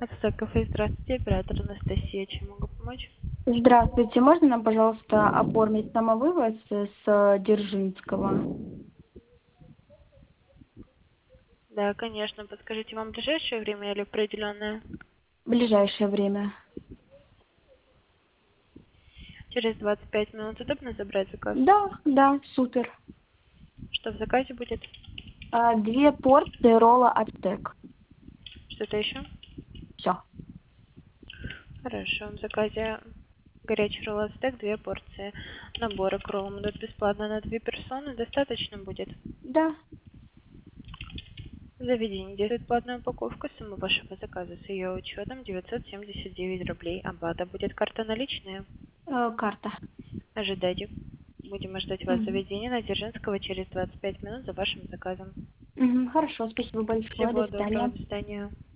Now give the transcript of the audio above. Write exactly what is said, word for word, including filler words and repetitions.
Это кафе, здравствуйте, оператор Анастасия, чем могу помочь? Здравствуйте, можно нам, пожалуйста, оформить самовывоз с Дзержинского? Да, конечно. Подскажите, вам ближайшее время или определенное? В ближайшее время. Через двадцать пять минут удобно забрать заказ? Да, да, супер. Что в заказе будет? А, Две порции ролла ацтек. Что-то еще? Все. Хорошо, в заказе горячий ролл ацтек, две порции. Наборы к роллам идут бесплатно на две персоны. Достаточно будет? Да. В заведении действует платная упаковка. Сумма вашего заказа с ее учетом девятьсот семьдесят девять рублей. Оплата будет карта наличная. Э, карта. Ожидайте. Будем ждать вас в Мгм. заведении на Дзержинского через двадцать пять минут за вашим заказом. Мгм, хорошо, спасибо большое. До Всего доброго, свидания. до свидания.